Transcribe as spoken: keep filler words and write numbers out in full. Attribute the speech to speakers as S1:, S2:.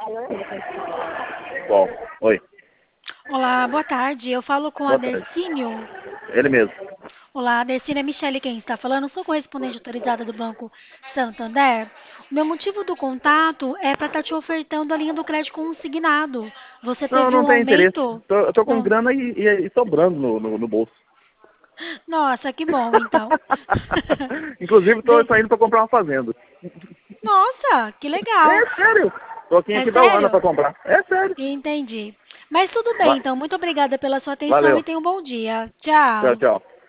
S1: Bom, oi.
S2: Olá, boa tarde. Eu falo com a
S1: Boa tarde.
S2: Dercínio.
S1: Ele mesmo.
S2: Olá, Dercínio, é Michele quem está falando. Eu sou correspondente autorizada do Banco Santander. O meu motivo do contato é para estar te ofertando a linha do crédito consignado. Você
S1: Não,
S2: teve
S1: não
S2: um
S1: tem interesse.
S2: aumento?
S1: Tô, eu tô com
S2: Não.
S1: grana e, e- e sobrando no, no, no bolso.
S2: Nossa, que bom, então.
S1: Inclusive, tô
S2: Desse-
S1: saindo pra comprar uma fazenda.
S2: Nossa, que legal.
S1: É sério. Tô aqui em
S2: É
S1: Aquidauana pra
S2: sério?
S1: comprar. É sério.
S2: Entendi. Mas tudo bem,
S1: Va-
S2: então. Muito obrigada pela sua atenção
S1: Valeu.
S2: e tenha um bom dia.
S1: Tchau,
S2: Tchau.
S1: tchau.